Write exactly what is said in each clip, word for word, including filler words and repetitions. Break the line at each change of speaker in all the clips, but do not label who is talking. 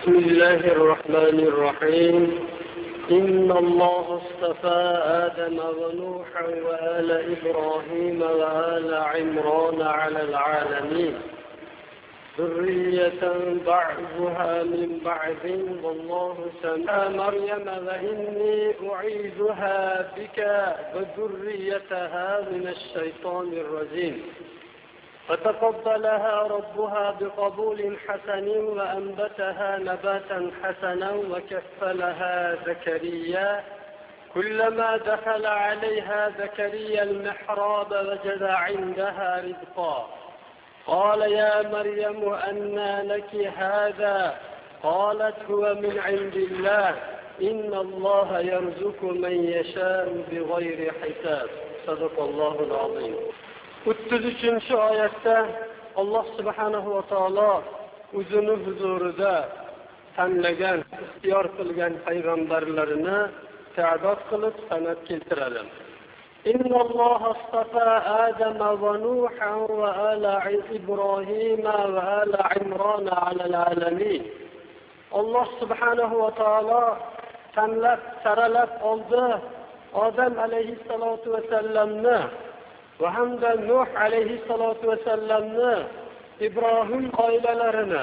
بسم الله الرحمن الرحيم. إن الله اصطفى آدم ونوحا وآل إبراهيم وآل عمران على العالمين ذرية بعضها من بعض والله سمع مريم وإني أعيذها بك وذريتها من الشيطان الرجيم فتقبلها ربها بقبول حسن وأنبتها نباتا حسنا وكفلها زكريا كلما دخل عليها زكريا المحراب وجد عندها رزقا قال يا مريم أنى لك هذا قالت هو من عند الله إن الله يرزق من يشاء بغير حساب صدق الله العظيم. o'ttiz uchinchi oyatda Alloh subhanahu va taolo o'zini huzurida tanlagan, ixtiyor qilgan payg'ambarlarini ta'dod qilib sanab keltiradi. Innalloha astafa Adama va Nuhan va ala Ibrohima va ala Imron alal alamin. Alloh subhanahu va taolo tanlab, saralab oldi Odam alayhissalatu vasallamni va hamda Nuh alayhissalatu vasallamni, Ibrohim oilalarini,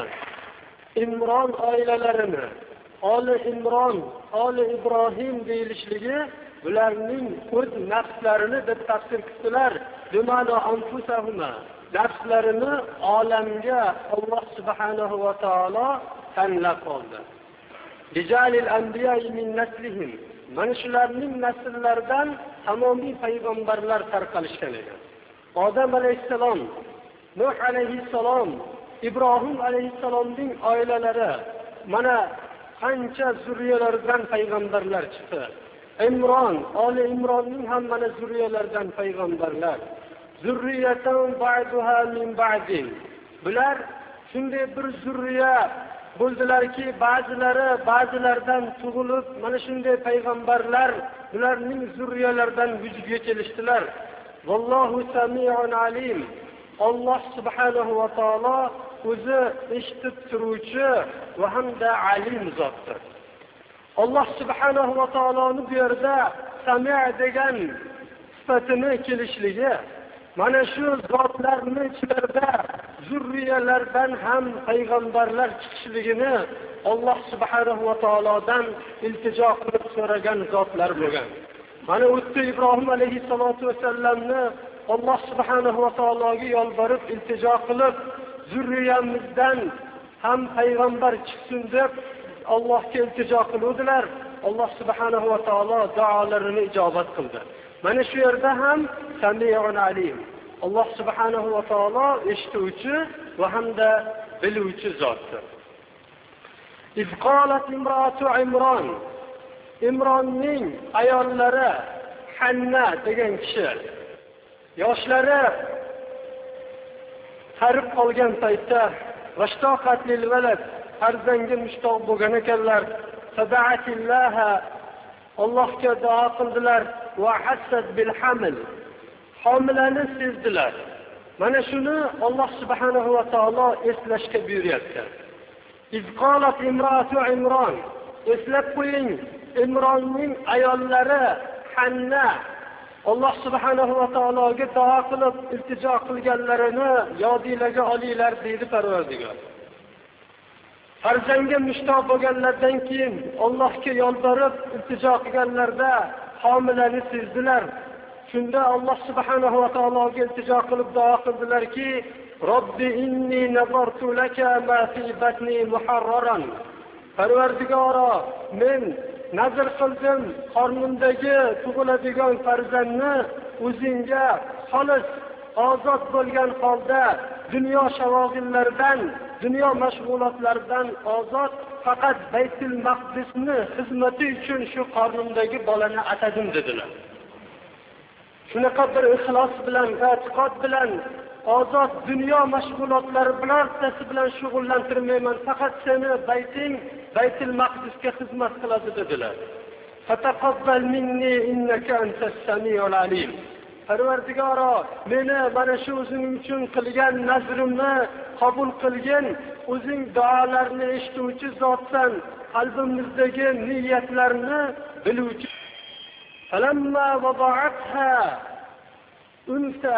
Imron oilalarini, oli Imron, oli Ibrohim deyilishligi bularning o'z nafslarini deb tafsir qildilar. Dumano anfusahuma, nafslarini olamga Alloh subhanahu va taolo tanlab oldi. Rijalil anbiya min naslihim, mana shularning nasllaridan tamomiy payg'ambarlar tarqalishgan edi. Odam alayhissalom, Nuh alayhissalom, Ibrohim alayhissalomning oilalari mana qancha zurriyalaridan payg'ambarlar chiqdi. Imron, oli Imronning ham mana zurriyalaridan payg'ambarlar. Zurriyatan ba'duha min ba'din. Bular shunday bir zurriya bo'ldilarki, ba'zilari ba'zilardan tug'ilib, mana shunday payg'ambarlar ularning zurriyalaridan vujudga kelishdilar. Vallohu sami'un alim. Alloh subhanahu va taolo o'zi eshitib turuvchi va hamda alim zotdir. Alloh subhanahu va taoloning bu yerda sami' degan sifatini kelishligi, mana shu zotlarning ichida zurriyalardan ham payg'ambarlar chiqishligini Alloh subhanahu va taolodan iltijo qilib so'ragan zotlar bo'lgan. Mana o'tdi Ibrohim alayhissalatu vasallamni Alloh subhanahu va taologa yolborib iltijo qilib, zurriyamizdan ham payg'ambar chiqsin deb Allohga iltijo qiluvdilar. Alloh subhanahu va taolo duolarini ijobat qildi. Mana shu yerda ham Sami'un alim. Alloh subhanahu va taolo eshituvchi va hamda biluvchi zotdir. İz qalat imratu Imron. Imronning ayollari Hanna degan kishi yoshlari qarib qolgan paytda vashtoqat lil valad, farzandga mushtoq bo'lgan ekanlar. Sada'atillaha, Allohga duo qildilar va hassad bil haml, homilani sezdilar. Mana shuni Alloh subhanahu va taolo eslashga buyuryapti. İz qalat imratu Imron, eslab qo'ying, Imronning ayollari Hanna Alloh subhanahu va taologa duo qilib iltijo qilganlarini yodingizga olinglar deydi Parvardigor. Farzandga mushtoq bo'lganlardan keyin Allohga yolborib iltijo qilganlarda homilani sezdilar. Shunda Alloh subhanahu va taologa iltijo qilib duo qildilarki, Robbi inni nazartu laka ma fi batni muharraran. Parvardigoro, men nazr qildim, qornimdagi tug'iladigan farzandni o'zingga xolis, ozod bo'lgan holda dunyo shavog'illaridan, dunyo mashg'ulotlaridan ozod, faqat Baytul Maqdisni xizmati uchun shu qornimdagi bolani atadim dedilar. Shunaqa bir ixlos bilan, e'tiqod bilan ozod dunyo mashg'ulotlari bilan tasi bilan shug'ullantirmayman, faqat seni Bayting, Baytul Maqdisga xizmat qiladi dedilar. Fataqabbal minni innaka antas samiul alim. Parvardigoro, meni mana shu o'zing uchun qilgan nazrimni qabul qilgin. O'zing duolarni eshituvchi zotsan, qalbimizdagi niyatlarni biluvchi. Falamma wada'atha unsa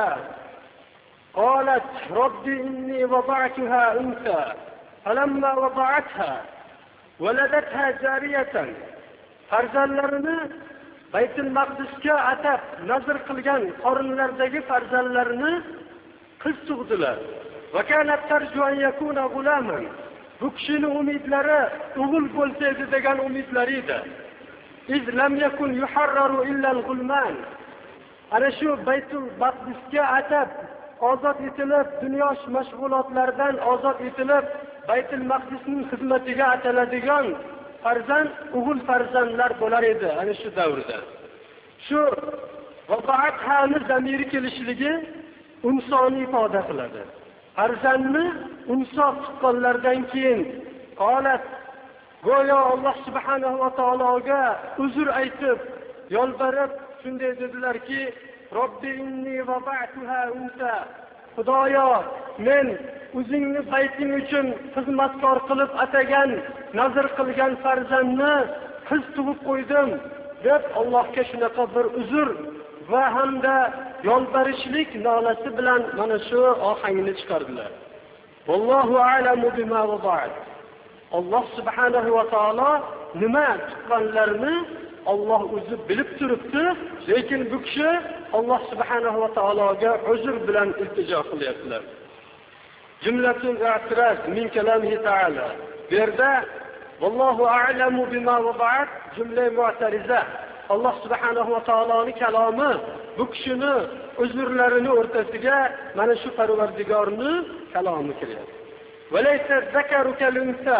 qalat robbi inni wada'tuha unsa. Falamma wada'atha waladatha jariyatan. Farzandlarini Baytul Maqdisga atab nazr qilgan qorinlardagi farzandlarini qiz tug'dilar. Va kanat tarju an yakuna gulaman. Bu kishining umidlari o'g'il bo'lsa edi degan umidlari edi. Iz lam yakun yuharraru illa al-gulman. Ana shu Baytul Maqdisga atab ozod etilib, dunyo mashg'ulotlaridan ozod etilib, Baytul Maqdisning xizmatiga ataladigan farzand o'g'il farzandlar bo'lar edi ana shu davrda. Shu vaqa'atni zamiri kelishligi insoniy ifoda qiladi. Farzandni insof tuqqanlardan keyin qolat go'yo Alloh subhanahu va taologa uzr aytib, yolborib shunday dedilarki, Robbi inni vaqa'tuha unsa. Xudoyo, men o'zingni bayting uchun xizmatkor qilib atagan, nazr qilgan farzandni qiz tug'ib qo'ydim deb Allohga shunaqa bir uzr va hamda yolborishlik nolasi bilan mana shu ohangni chiqardilar. Vallohu a'lamu bima wada'at. Alloh subhanahu va taolo nima tuqqanlarini Alloh o'zi bilib turibdi, lekin bu kishi Alloh subhanahu va taologa uzr bilan iltijo qilyaptilar. Jumlatul i'tiraz min kalamihi ta'ala. Bu yerda vallohu a'lamu bima wada'at jumla mu'tariza. Alloh subhanahu va taoloning kalomi bu kishini uzrlarini o'rtasiga mana shu Parvardigorning kalomi kiryapti. Valaysa zakaru kalunsa.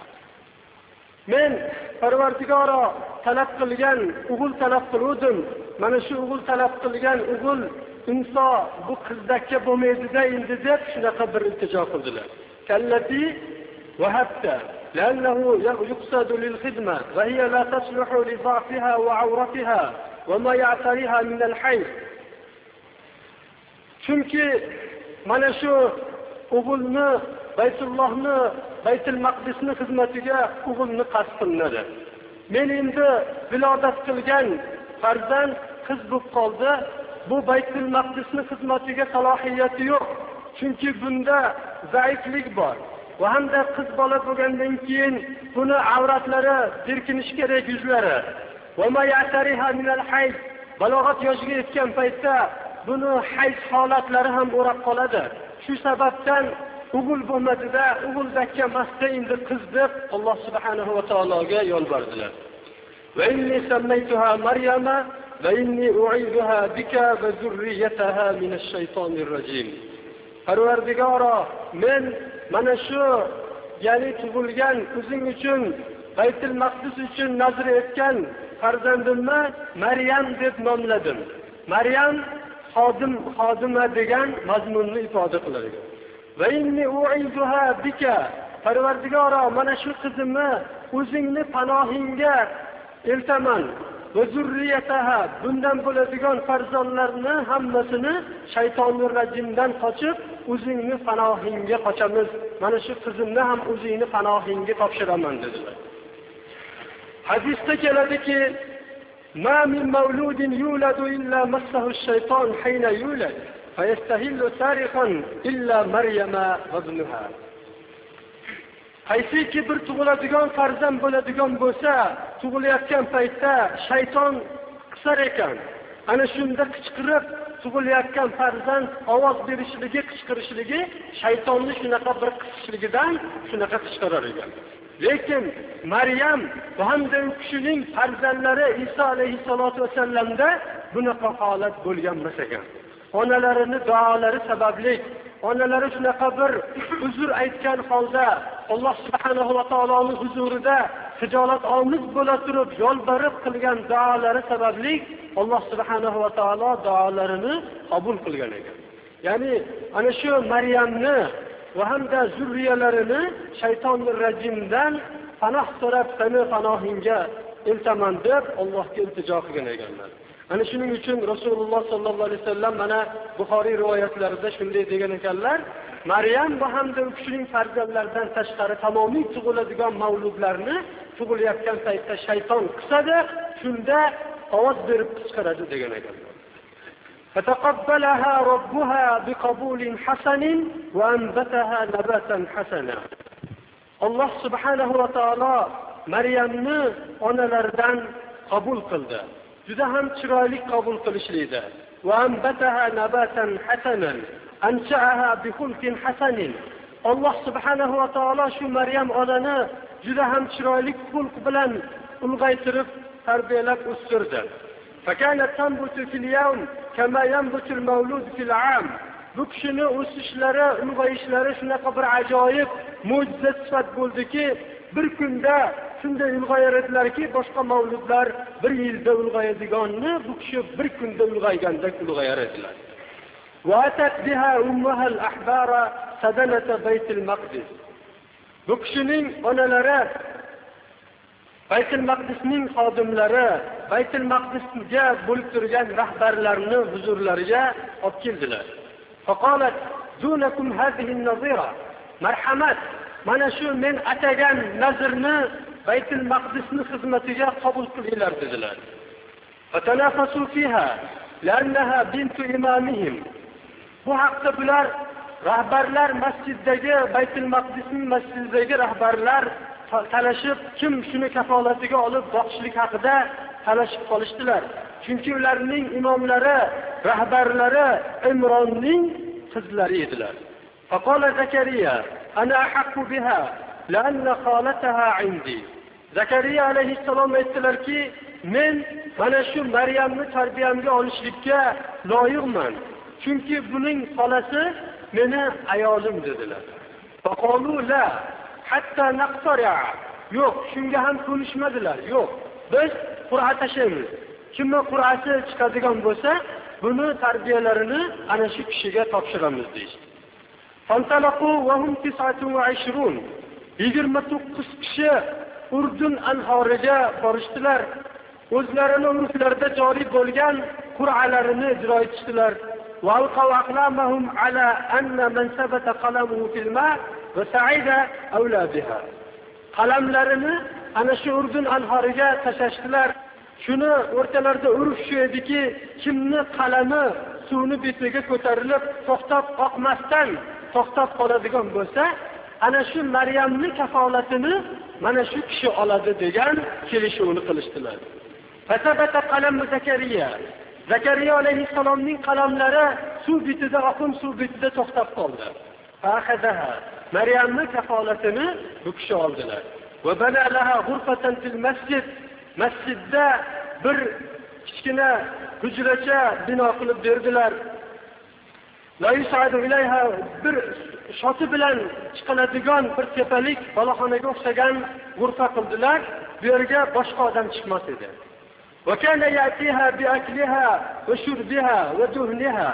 Men Parvardigoro talab qilgan o'g'il talab qildim. Mana shu o'g'il talab qilgan o'g'il inso bu qizdakka bo'lmaydi-da endi deb shunaqa bir iltijo qildilar. Kallati wahabta لأنه يقصد للخدمة وهي لا تصلح لضعفها وعورتها وما يعتريها من الحي. Chunki mana shu o'g'ilni Baytullohni, Baytul Maqdisning xizmatiga o'g'ilni qasd qilinadi. Men endi vilodat qilgan farzand qiz bo'lib qoldi. Bu Baytul Maqdisning xizmatiga salohiyati yo'q. Chunki bunda zaiflik bor. Va hamda qiz bola bo'lgandan keyin buni avratlari dirkinish kerak, yuzlari. Va ma ya'tariha min al-hayd. Balog'at yoshiga yetgan paytda buni hayd holatlari ham o'rab qoladi. Shu sababdan o'g'il bo'lmadi-da, o'g'ildakka masta endi qiz deb Alloh subhanahu va taologa yolbordilar. Va inni sammaytuha Maryama va inni u'iduha bika va zurriyataha min ash-shaytonir rajim. Parvardigoro, men mana shu ya'ni tug'ilgan o'zing uchun Baytul Maqdis uchun nazr etgan farzandimni Maryam deb nomladim. Maryam xodim, xodima degan mazmunni ifoda qiladi. Va inni u'iduha bika. Parvardigoro, mana shu qizimni o'zingni panohingga eltaman. Va zurriyataha, bundan bo'ladigan farzandlarni hammasini shaytonning rajimdan qochib o'zingni panohingga qochamiz. Mana shu qizimni ham o'zingni panohingga topshiraman dedilar. Hadisda keladiki, ma min mawludin yuladu illa massahu ash-shayton hayna yulad fayastahillu sariqan illa Maryama va ibnaha. Qaysiki bir tug'iladigan farzand bo'ladigan bo'lsa, tug'ilayotgan paytda shayton qisar ekan. Ana shunda qichqirib tug'ilayotgan farzand ovoz berishligi, qichqirishligi shaytonni shunaqa bir qisishligidan shunaqa qichqirar ekan. Lekin Maryam va hamda u kishining farzandlari Iso alayhisolatu vasallamda bunaqa holat bo'lgan emas ekan. Onalarini duolari sababli, onalari shunaqa bir uzr aytgan holda Alloh subhanahu va taoloning huzurida hijolat omiz bo'la turib yolborib qilgan duolari sababli Alloh subhanahu va taolo duolarini qabul qilgan ekan. Ya'ni ana shu Maryamni va hamda zurriyalarini shaytonning rajimdan panoh so'rab, seni panohingga iltaman deb Allohga iltijo qilgan ekanlar. Ana shuning uchun Rasululloh sollallohu alayhi vasallam mana Buxoriy rivoyatlarida shunday degan ekanlar: Maryam va hamda u kishining farzandlaridan tashqari tamomiy tug'iladigan mavludlarni tug'ilayotgan paytda shayton qisadi, shunda ovoz berib qichqiradi degan ekanlar. Fataqabbalaha robbuha biqabulin hasanin va anbataha nabatan hasana. Alloh subhanahu va taolo Maryamni onalaridan qabul qildi. Juda ham chiroyli qabul qilishlikda. Va anbataha nabatan hasanan. Ansha'aha bi khulqin hasanin. Alloh subhanahu va taolo shu Maryam onani juda ham chiroyli xulq bilan ulg'aytirib, tarbiyalab o'stirdi. Fakanat tanbutu fil yawm kama yanbutu al-mawlud fil 'am. Bu kishini o'sishlari, ulg'ayishlari shunaqa bir ajoyib, mo'jiza sifat bo'ldiki, bir kunda shunday ulg'ayar edilarki, boshqa mavludlar bir yilda ulg'ayadiganni bu kishi bir kunda ulg'aygandek ulg'ayar edilar. واتت بها امها الاحبار سدنة بيت المقدس. Bu kishining onalari Baytul Maqdisning xodimlari Baytul Maqdisga bo'lib turgan rahbarlarni huzurlariga olib keldilar. Faqalat dunakum hadhihi an-nazira. Marhamat, mana shu men atagan nazrni Baytul Maqdisning xizmatiga qabul qilinglar dedilar. Fatanafasu fiha lannaha bintu imamihim. Bu haqda bular rahbarlar masjiddagi Baytul Maqdisning masjididagi rahbarlar talashib, kim shuni kafolatiga olib boqishlik haqida talashib qolishdilar. Chunki ularning imomlari, rahbarlari Imronning qizlari edilar. Faqala Zakariya: "Ana ahqqu biha, lanna khalataha 'indi." Zakariya alayhissalom aytdilarki, men mana shu Maryamni tarbiyamga olishlikka loyiqman. Chunki buning xolasi meni ayolim dedilar. Faqalu la hatta naqtari'a. Yo'q, shunga ham ko'nishmadilar. Yo'q, biz qur'a tashlaymiz. Kimning qur'asi chiqadigan bo'lsa, buni tarbiyalarini ana shu kishiga topshiramiz deydi. Fantalaqu wa hum tis'atun va ishrun. yigirma to'qqiz kishi Urdun anhoriga borishdilar. O'zlarining urflarida joriy bo'lgan qur'alarini ijro etishdilar. وألقوا أقلامهم على أن من ثبت قلمه في الماء وسعيد أولى بها. Qalamlarini ana shu Urdun anhoriga tashashdilar. Shuni o'rtalarida urf shu ediki, kimni qalami suvni betiga ko'tarilib to'xtab oqmasdan to'xtab qoladigan bo'lsa, ana shu Maryamning kafolatini mana shu kishi oladi degan kelishuvni qilishdilar. Fasabata qalam Zakariya. Zakariya alayhissalomning qalamlari suv betida, oqim suv betida to'xtab qoldi. Fa'khadaha. Maryamning kafolatini bu kishi oldilar. Va bana laha ghurfatan fil masjid. Masjidda bir kichkina hujracha bino qilib berdilar. La yus'adu ilayha, bir shoti bilan chiqiladigan bir tepalik boloxonaga o'xshagan g'urfa qildilar. Bu yerga boshqa odam chiqmas edi. وكان يأتيها بأكلها وشربها ودهنها.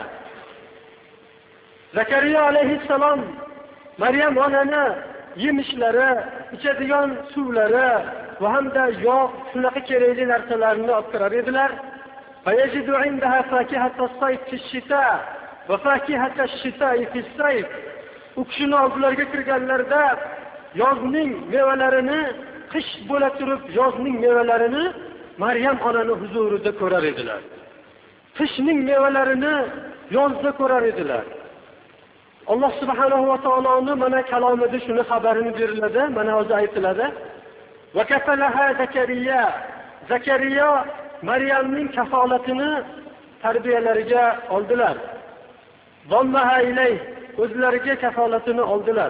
Zakariya alayhissalom Maryam onani yemishlari, ichadigan suvlari va hamda yog' shunaqa kerakli narsalarni olib kirar edilar. فيجد عندها فاكهة الصيف في الشتاء وفاكهة الشتاء في الصيف. U kishining oldilariga kirganlarda yozning mevalarini, qish bo'la turib yozning mevalarini Maryam onani huzurida ko'rar edilar. Qishning mevalarini yozda ko'rar edilar. Alloh subhanahu va taoloning mana kalomida shuni xabarini beriladi, mana o'zi aytiladi. Va kafalaha Zakariya. Zakariya Maryamning kafolatini tarbiyalariga oldilar. Zammaha ilay, o'zlariga kafolatini oldilar.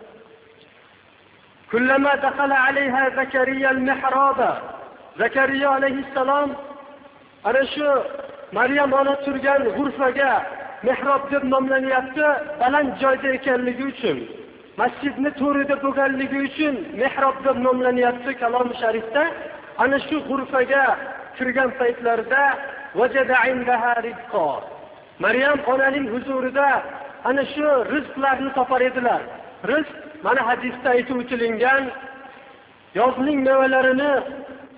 Kullama dakhala alayha Zakariya al-mihraba. Zakariya alayhissalom ana shu Maryam ona turgan g'urfaga mehrob deb nomlanyapti, baland joyda ekanligi uchun, masjidni to'rida bo'lganligi uchun mehrob deb nomlanyapti kalom sharifda. Ana shu g'urfaga kirgan paytlarida vajada indaha rizqa. Maryam onaning huzurida ana shu rizqlarni topar edilar. Rizq mana hadisda aytib o'tilgan yozning mevalarini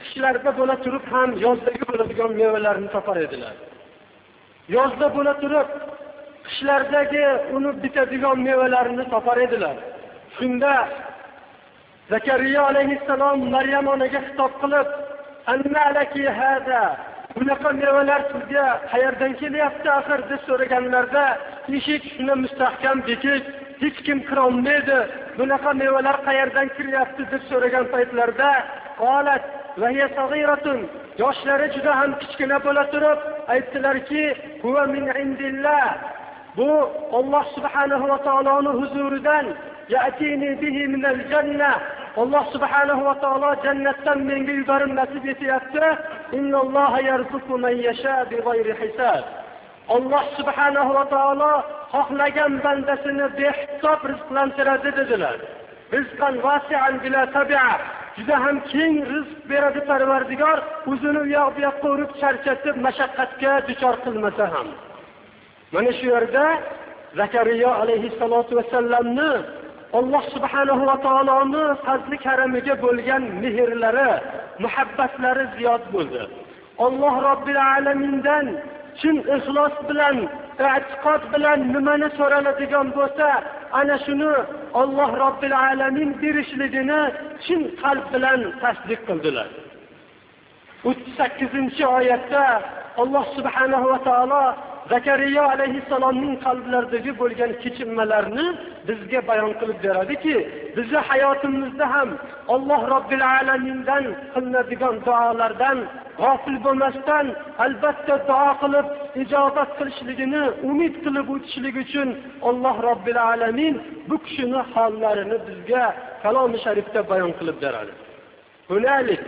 qishlarda bo'la turib ham yozdagi bo'ladigan mevalarni topar edilar. Yozda bo'la turib qishlardagi uni bitadigan mevalarini topar edilar. Shunda Zakariya alayhissalom Maryam onaga xitob qilib, "Anna laki hada?" Bunaqa mevalar sizga qayerdan kelyapti axir deb so'raganlarda, eshik shuni mustahkam bekik, hech kim kira olmaydi. Bunaqa mevalar qayerdan kiryapti deb so'ragan paytlarda, qolat va hiya sag'iratun, yoshlari juda ham kichkina bo'la turib aytdilarki, huwa min indillah. Bu Alloh subhanahu va taoloning huzuridan, ya'tini bihi min al-jannah. Alloh subhanahu va taolo jannatdan menga yuborib nasib etyapti. Innalloha yarzuqu man yasha bighayri hisob. Alloh subhanahu va taolo xohlagan bandasini behisob rizqlantiradi dedilar. Rizqan wasi'an bila tabi'a. Juda ham keng rizq beradi Parvardigor, o'zini u yoq bu yoqqa urib charchatib mashaqqatga duchor qilmasa ham. Mana shu yerda Zakariya alayhissalatu vasallamni Alloh subhanahu va taoloning fazli karamiga bo'lgan mehrlari, muhabbatlari ziyod bo'ldi. Alloh Robbil alamindan chin ixlos bilan, e'tiqod bilan nimani so'raladigan bo'lsa, ana shuni Alloh Robbil alamin berishligini chin qalb bilan tasdiq qildilar. o'ttiz sakkizinchi oyatda Alloh subhanahu va taolo Zakariya alayhissalomning qalblaridagi bo'lgan kechinmalarni bizga bayon qilib beradiki, bizni hayotimizda ham Alloh Robbil alamindan qilinadigan duolardan g'ofil bo'lmasdan, albatta duo qilib ijobat qilishligini umid qilib o'tishlik uchun Alloh Robbil alamin bu kishining hollarini bizga Kalom-i Sharifda bayon qilib beradi. Hunalik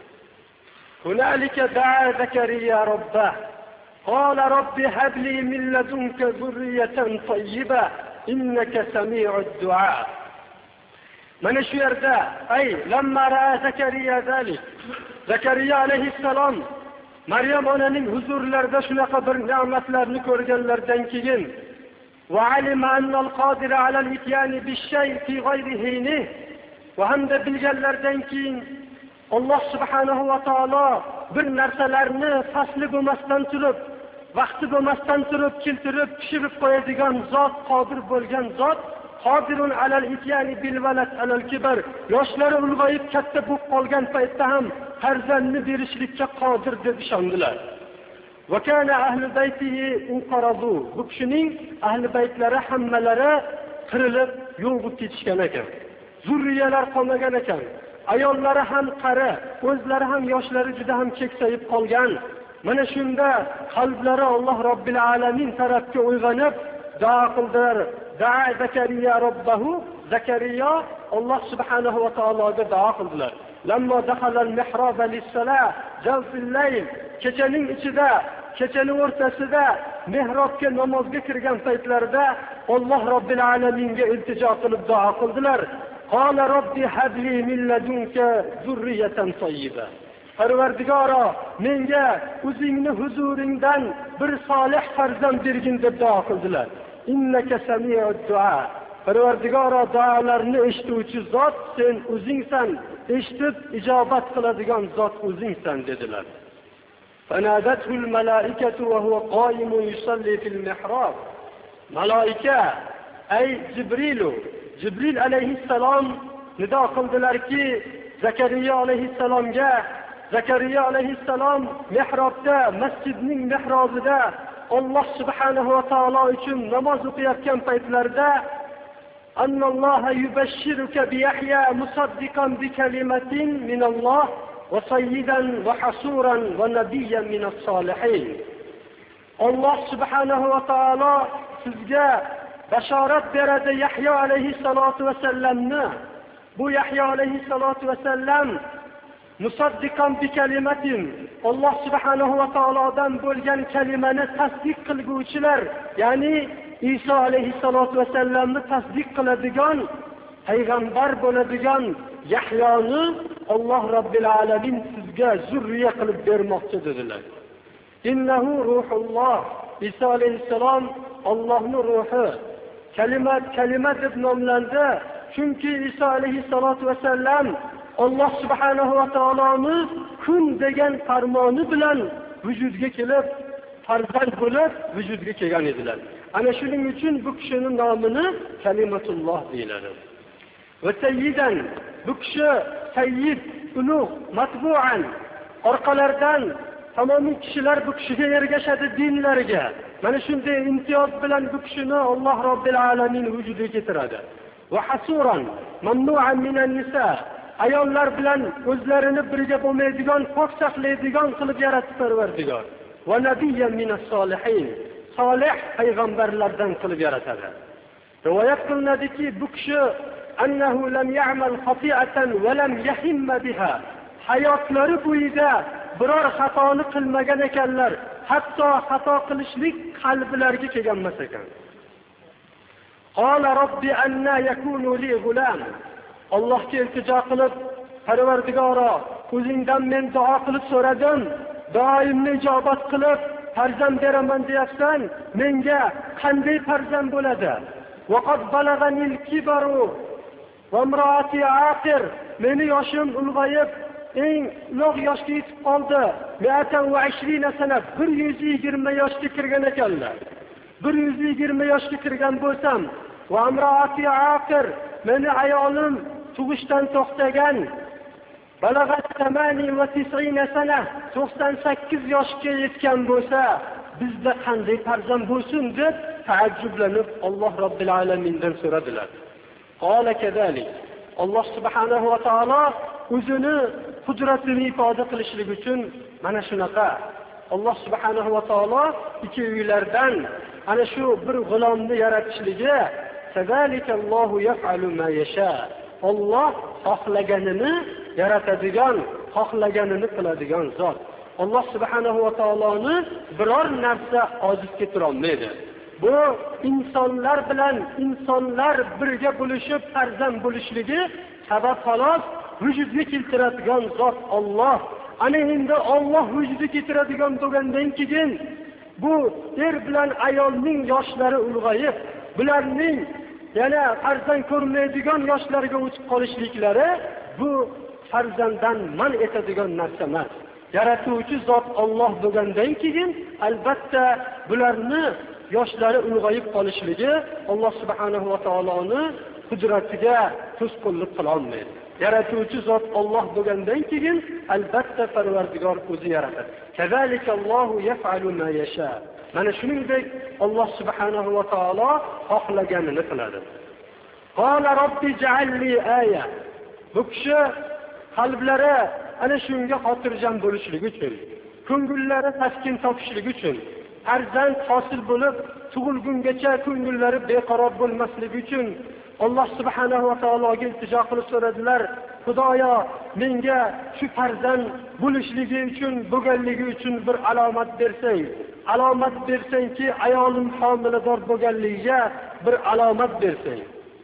Hunalika da'a Zakariya robbah قال رب هب لي من لدنك ذرية طيبة إنك سميع الدعاء. من شو يردا أي لما رأى زكريا ذلك زكريا عليه السلام مريم onaning huzurlarida shunaqa bir ne'matlarni ko'rganlardan keyin وعلم أن القادر على الإتيان بالشيء في غير حينه va hamda bilganlardan keyin Alloh subhanahu va taolo bir narsalarni fasli bo'lmasdan turib, vaqti bo'lmasdan turib, keltirib, pishirib qo'yadigan zot, qodir bo'lgan zot, qodirun alal ityani bil walad alal kibar. Yoshlari ulg'ayib katta bo'lib qolgan paytda ham farzandni berishlikka qodir deb ishondilar. Va kana ahli baytihi inqaradu. Bu kishining ahli baytlari hammalari qirilib, yo'q bo'lib ketishgan ekan. Zurriyalar qolmagan ekan. Ayollari ham qari, o'zlari ham yoshlari juda ham keksayib qolgan. Mana shunda qalblari Alloh Robbil alamin tarafga uyg'onib duo qildilar. Da'a Zakariya robbahu. Zakariya Alloh subhanahu va taologa duo qildilar. Lamma dakhala al-mihrab lis-salah jawfil layl. Kechaning ichida, kechaning o'rtasida mihrobga namozga kirgan paytlarida Alloh Robbil alaminga iltijo qilib duo qildilar. Qala robbi habli min ladunka zurriyatan tayyiba. Parvardigoro, menga o'zingni huzuringdan bir solih farzand bergin deb duo qildilar. Innaka sami'ud du'a. Parvardigoro, duolarni eshituvchi zot sen o'zingsan, eshitib ijobat qiladigan zot o'zingsan dedilar. Fanadatul malaikatu wa huwa qa'imun yusalli fil mihrab. Malaika ay Jibrilu Jibril alayhissalom nido qildilarki, Zakariya alayhissalomga, Zakariya alayhissalom mihrobda, masjidning mihrobida Alloh subhanahu va taolo uchun namoz o'qiyotgan paytlarida Annalloha yubashshiruka bi Yahya musaddiqan bi kalimatin min Alloh va sayyidan va hasuran va nabiyyan min as-solihin. Alloh subhanahu va taolo sizga bashorat beradi Yahyo alayhissalatu vasallamni. Bu Yahyo alayhissalatu vasallam musaddiqan bi kalimatin, Alloh subhanahu va taolodan bo'lgan kalimani tasdiq qilguvchilar, ya'ni Iso alayhissalatu vasallamni tasdiq qiladigan payg'ambar bo'ladigan Yahyoni Alloh Robbil alamin sizga zurriya qilib bermoqchi dedilar. Innahu ruhulloh. Iso alayhissalom Allohning ruhi. Kalimat kalima deb nomlandi. Chunki Iso alayhissalatu vasallam Alloh subhanahu va taoloning kun degan farmoni bilan vujudga kelib, farzand bo'lib vujudga kelgan edilar. Ana shuning uchun bu kishining nomini Kalimatulloh deyiladi. Va sayyidan, bu kishi sayyid, ulug', matbu'an, orqalardan tamomiy kishilar bu kishiga ergashadi dinlariga. Mana shunday imtiyoz bilan bu kishini Alloh Robbil alamin vujudiga keltiradi. Va hasuran, mamnu'an minan nisa, ayollar bilan o'zlarini birga bo'lmaydigan, pok saqlaydigan qilib yaratdi Parvardigor. Va nabiyyan minas solihin, solih payg'ambarlardan qilib yaratadi. Rivoyat qilinadiki, bu kishi annahu lam ya'mal khati'atan va lam yahimma biha, hayotlari bo'yida biror xatoni qilmagan ekanlar, hatto xato qilishlik qalblariga kelgan emas ekan. Qala robbi anna yakunu li ghulam, Allohga iltijo qilib, Parvardigoro, o'zingdan men duo qilib so'radim, doimni ijobat qilib farzand beraman deyapsan, menga qanday farzand bo'ladi? Va qad balagani al-kibaru va imraati aqir, meni yoshim ulg'ayib eng ulug' yoshga yetib qoldi. bir yuz yigirma yoshga kirgan ekanlar. bir yuz yigirma yoshga kirgan bo'lsam, va imraati aqir, meni ayolim tug'ishdan to'xtagan. Balagat tis'ina sana, to'qson sakkiz yoshga yetgan bo'lsa, bizda qanday farzand bo'lsin deb taajjublanib Alloh Robbil alamindan so'radilar. Qala kadalik. Alloh subhanahu va taolo o'zini qudratini ifoda qilishlik uchun mana shunaqa Alloh subhanahu va taolo ikkovilardan ana shu bir g'ulomni yaratishligi, Allohu yaf'alu ma yasha. Alloh xohlaganini yaratadigan, xohlaganini qiladigan zot. Alloh subhanahu va taoloni biror narsa ojiz keltira olmaydi. Bu insonlar bilan insonlar birga bo'lishib farzand bo'lishligi sabab xolos vujudga keltiradigan zot Alloh. Ana endi Alloh vujudga keltiradigan bo'lgandan keyin bu er bilan ayolning yoshlari ulg'ayib, bularning yana farzand ko'rmaydigan yoshlarga o'tib qolishliklari bu farzanddan man etadigan narsa emas. Yaratuvchi zot Alloh bo'lgandan keyin albatta bularni yoshlari ulg'ayib qolishligi Alloh subhanahu va taoloning qudratiga to'sqinlik qila olmaydi. Yaratuvchi zot Alloh bo'lgandan keyin albatta Parvardigor o'zi yaratadi. Kazalikallohu yaf'alu ma yasha. Mana shuningdek Alloh subhanahu va taolo xohlaganini qiladi. Qala robbi ja'alli aya. Bu kishi qalblari ana shunga xotirjam bo'lishligi uchun, ko'ngillari taskin topishligi uchun, farzand hosil bo'lib tug'ilgungacha ko'ngillari beqaror bo'lmasligi uchun Alloh subhanahu va taologa iltijo qilib so'radilar. Xudoyo, menga shu farzand bo'lishligi uchun, bo'lganligi uchun bir alomat bersang. Alomat bersangki, ayolim homilador bo'lganligiga bir alomat bersang.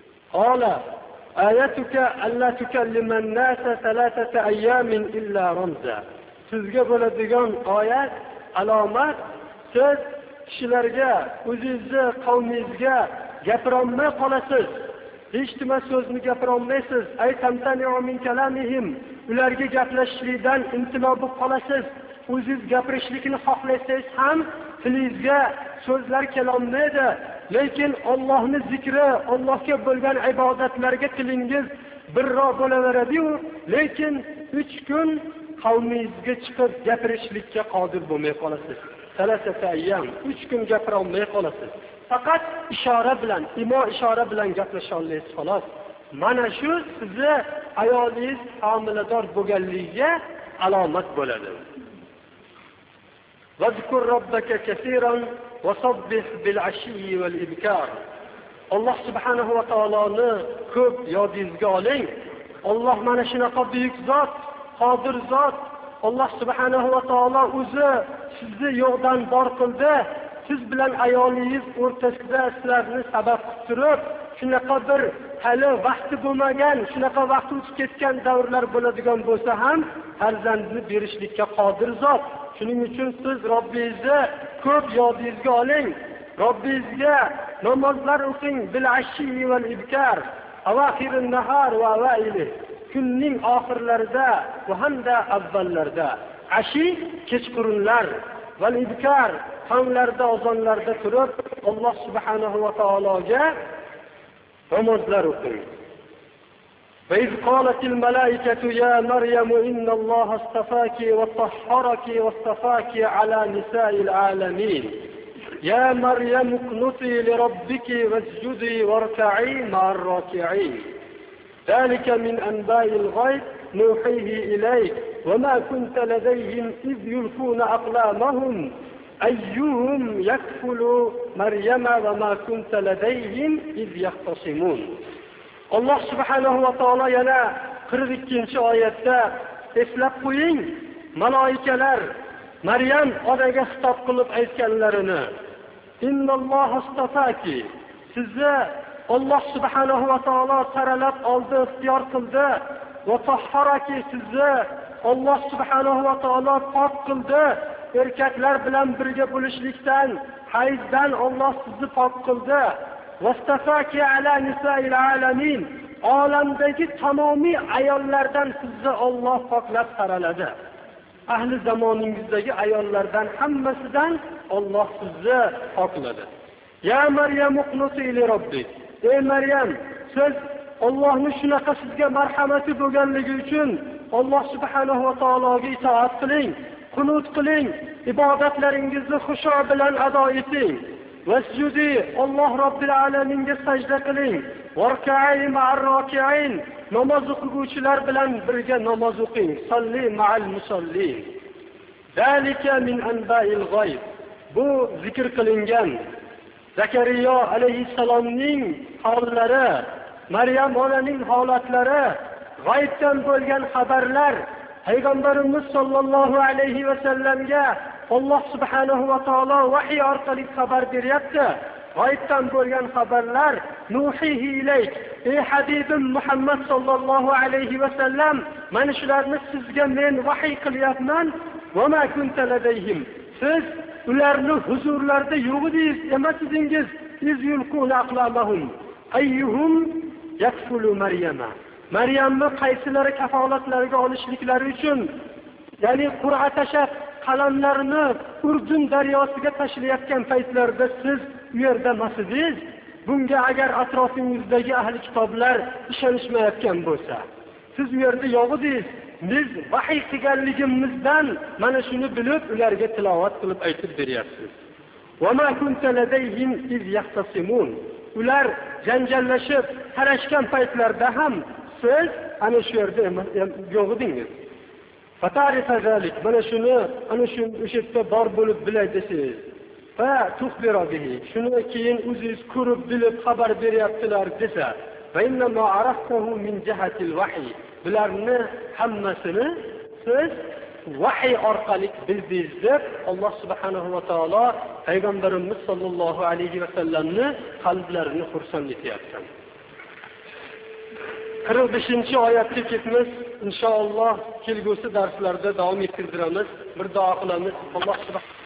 Qala ayatuka alla tukalliman nasa thalathata ayyamin illa ramza. Sizga bo'ladigan oyat, alomat, siz kishilarga, o'zingizni qavmingizga gapira olmay qolasiz. Hech nima so'zni gapira olmaysiz. Ay tamtani'u min kalamihim. Ularga gaplashishlikdan imtino bo'lib qolasiz. O'zingiz gapirishlikni xohlasangiz ham tilingizga so'zlar kela olmaydi. Lekin Allohning zikri, Allohga bo'lgan ibodatlarga tilingiz birro bo'laveradi-yu, lekin uch kun qavmingizga chiqib gapirishlikka qodir bo'lmay qolasiz. Salasata ayyam, uch kun gapira olmay qolasiz. Faqat ishora bilan, imo ishora bilan gaplasha olasiz xolos. Mana shu sizni ayolingiz homilador bo'lganligiga alomat bo'ladi. Vazkur robbaka kaseeran va sabbih bil ashiyyi val ibkar. Alloh subhanahu va taoloni ko'p yodingizga oling. Alloh mana shunaqa buyuk zot, qodir zot. Alloh subhanahu va taolo o'zi sizni yo'qdan bor qildi. Siz bilan ayolingiz o'rtasida sizlarni sabab qilib turib, shunaqa bir hali vaqti bo'lmagan, shunaqa vaqt o'tib ketgan davrlar bo'ladigan bo'lsa ham farzandni berishlikka qodir zot. Shuning uchun siz Robbingizni ko'p yodingizga oling. Robbingizga namozlar o'qing bil ashiyyi val ibkar, avaxirin nahar va availi. kunning oxirlarida va hamda avvallarda, ashi kechqurunlar va ibkar tonglarda ozonlarda turib Alloh subhanahu va taologa namozlar o'qing. وإذ قالت الملائكة يا مريم إن الله اصطفاك وطهرك واصطفاك على نساء العالمين يا مريم اقنتي لربك واسجدي واركعي مع الراكعين ذلك من أنباء الغيب نوحيه إليك وما كنت لديهم إذ يلقون أقلامهم أيهم يكفل مريم وما كنت لديهم إذ يختصمون. Alloh subhanahu va taolo yana qirq ikkinchi oyatda eslab qo'ying, malaikalar Maryam onaga xitob qilib aytganlarini. Innalloh astafaki, sizni Alloh subhanahu va taolo saralab oldi, ixtiyor qildi. Va tahharaki, sizni Alloh subhanahu va taolo pok qildi. Erkaklar bilan birga bo'lishlikdan, hayzdan Alloh sizni pok qildi. Vastafaki ala nisa'il alamin, olamdagi tamomiy ayollardan sizni Alloh poklab saraladi. Ahli zamoningizdagi ayollardan hammasidan Alloh sizni pokladi. Ya Maryam uqnuti li robbik. Ey Maryam, siz Allohning shunaqa sizga marhamati bo'lganligi uchun Alloh subhanahu va taologa itoat qiling, qunut qiling, ibodatlaringizni xusho bilan ado eting. Vasjudi, Alloh Robbil alaminga sajda qiling. Warka'i ma'ar roki'in, namoz o'quvchilar bilan birga namoz o'qing. Salli ma'al musallin. Zalika min anba'il g'ayb. Bu zikr qilingan Zakariya alayhissalomning hollari, Maryam onaning holatlari, g'aybdan bo'lgan xabarlar, payg'ambarimiz sollallohu alayhi va sallamga Alloh subhanahu va taolo vahiy orqali xabar beryapti. G'aybdan bo'lgan xabarlar nuhihi ilayk. Ey Habibim Muhammad sollallohu alayhi va sallam, mana shularni sizga men vahiy qilyapman. Va ma kunta ladayhim. Siz ularni huzurlarida yo'q edingiz, emas edingiz. Iz yulquna aqlamahum. Ayyuhum yakfulu Maryama. Maryamni qaysilari kafolatlariga olishliklari uchun, ya'ni qur'a tashab qalamlarini Urdun daryosiga tashlayotgan paytlarda siz u yerda emasdingiz. Bunga agar atrofingizdagi ahli kitoblar ishonishmayotgan bo'lsa, siz u yerda yo'q edingiz. Biz vahiy qilganligimizdan mana shuni bilib ularga tilovat qilib aytib beryapsiz. Va ma kunta ladayhim iz yahtasimun. Ular janjallashib, tarashgan paytlarda ham siz ana shu yerda yo'q edingiz. Fatarifa zalik, mana shuni ana shu o'sha bor bo'lib bilay desiz. Fa tukhbira bihi, shuni keyin o'zingiz ko'rib bilib xabar beryaptilar desa, va inna ma araftahu min jihatil vahiy. Bularni hammasini siz vahiy orqali bildingiz deb Alloh subhanahu va taolo payg'ambarimiz sollallohu alayhi va sallamni qalblarini xursand etyapti. qirq beshinchi oyatga ketmiz. Inshaalloh kelgusi darslarda davom ettiramiz. Bir duo qilamiz. Alloh subhanahu